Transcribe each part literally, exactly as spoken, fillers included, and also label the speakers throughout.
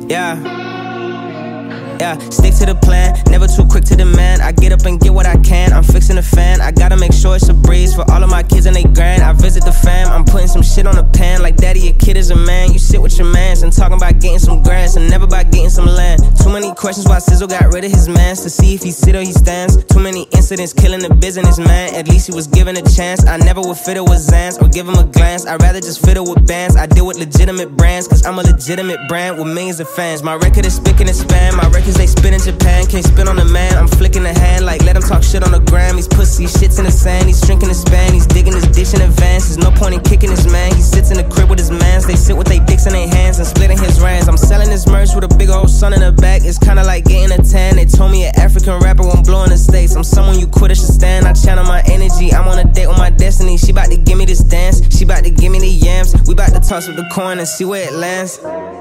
Speaker 1: Yeah. Yeah, stick to the plan, never too quick to demand. I get up and get what I can, I'm fixing the fan. I gotta make sure it's a breeze for all of my kids and they grand. I visit the fam, I'm putting some shit on the pan. Like daddy, your kid is a man, you sit with your mans and talking about getting some grants and never about getting some land. Too many questions why Sizzle got rid of his mans, to see if he sit or he stands. Too many incidents killing the business, man. At least he was given a chance. I never would fit it with Zans or give him a glance. I'd rather just fit it with bands. I deal with legitimate brands, cause I'm a legitimate brand with millions of fans. My record is spick and span, my records they spin in Japan. Can't spin on the man, I'm flicking the hand like let him talk shit on the gram. He's pussy, shits in the sand, he's shrinking his span. He's digging his dish in advance, there's no point in kicking his man. He sits in the crib with his mans, they sit with their dicks in their hands and splitting his rands. I'm selling this merch with a big old sun in the back. It's kinda like getting a tan. They told me an African rapper won't blow in the States. I'm someone you quit, should stand. I channel my energy, I'm on a date with my destiny. She bout to give me this dance, she bout to give me the yams. We bout to toss up the coin and see where it lands.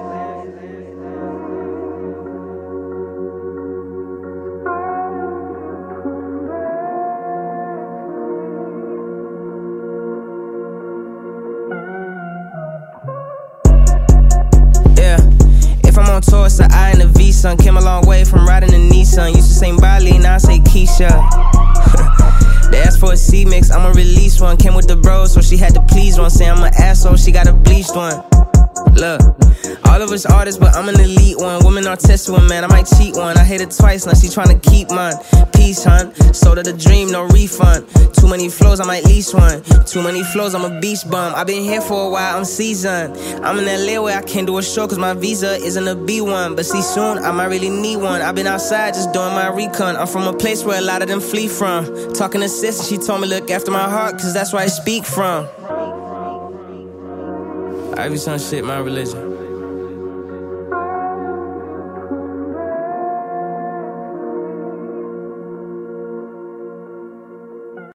Speaker 1: On tour, it's the I and the V, son. Came a long way from riding the Nissan. Used to say Bali, now I say Keisha. They asked for a C-mix, I'ma release one. Came with the bros, so she had to please one. Say I'm an asshole, she got a bleached one. Look, all of us artists, but I'm an elite one. Women are testing, man, I might cheat one. I hit it twice, now she tryna keep mine. Peace, hun, sold her the dream, no refund. Too many flows, I might lease one. Too many flows, I'm a beach bum. I've been here for a while, I'm seasoned. I'm in L A where I can't do a show cause my visa isn't a B one. But see soon, I might really need one. I've been outside just doing my recon. I'm from a place where a lot of them flee from. Talking to sis, she told me look after my heart cause that's where I speak from. I be some shit, my religion.